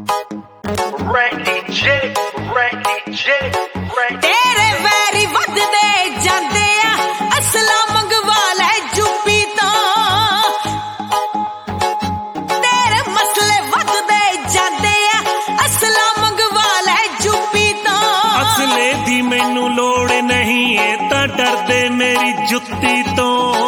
तेरे वैरी वधदे जांदे आ असला मंगवा लै यूपी तो तेरे मसले वधदे जांदे आ असला मंगवा लै यूपी तो असले दी मैनू लोड़ नहीं है तां डरदे मेरी जुत्ती तो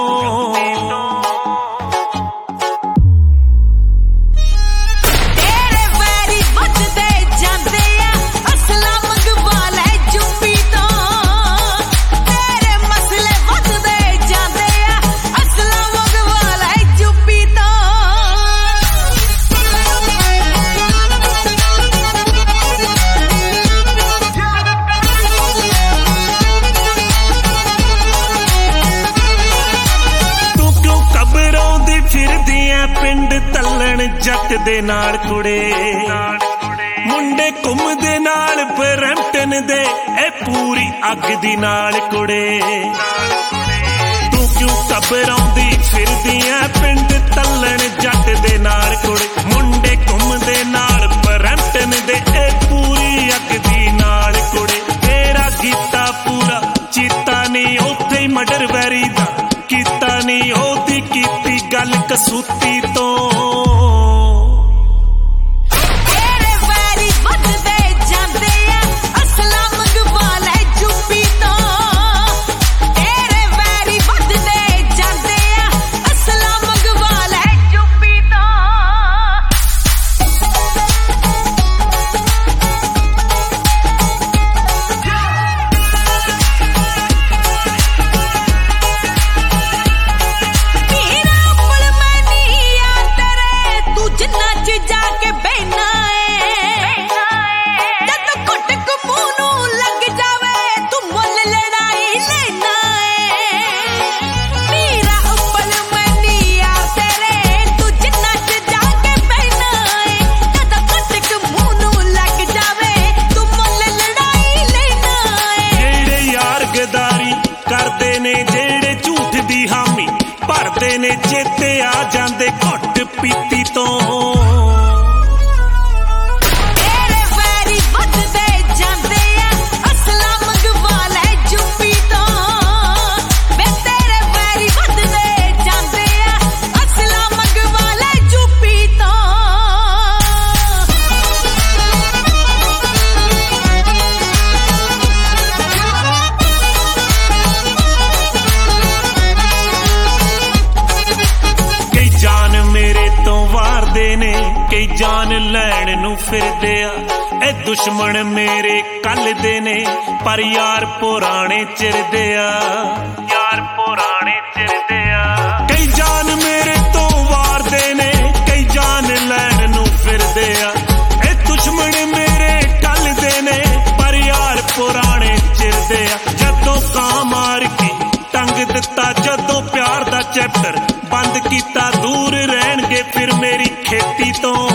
पिंड तलण जट दे नाल कुड़े मुंडे घुमदे नाल ब्रैम्पटन दे ए पूरी अग दी नाल कुड़े तू क्यों घबराउंदी फिरदी ऐ पिंड तलण जट दे नाल कुड़े मुंडे घुमदे नाल ब्रैम्पटन दे ए पूरी अग दी नाल कुड़े तेरा कीता पूरा चीता नहीं उत्थे ही मर्डर वैरी दा कीता नहीं ओदी कीती गल कसूती तो तेरे वैरी वधदे जांदे आ असला मंगवा लै यूपी तो तेरे वैरी वधदे जांदे आ असला मंगवा लै यूपी तो जाके बहना है जब घुट मुंह नू लग जावे तू मुल लड़ाई लेना है मेरा उबल मनिया तेरे तू जिन्ना च जाके बहना है जब घुट मुंह नू लग जावे तू मुल लड़ाई लेना है जेड़े यार गदारी करदे ने जेड़े झूठ दी हामी भरदे ने चेते आ जांदे घुट पीती तो ने कई जान लैण नू फिरदे आ ए दुश्मन मेरे कल दे ने पर यार पुराने चिरदे आ यार पुराने चिरदे आ कई जान मेरे तो वारदे ने कई जान लैण नू फिरदे आ ए दुश्मन मेरे कल दे ने पर यार पुराने चिरदे आ जदों कां मार के टंग दिता जदों प्यार दा चैप्टर बंद कीता दूर रहणगे फिर मेरी खेती तो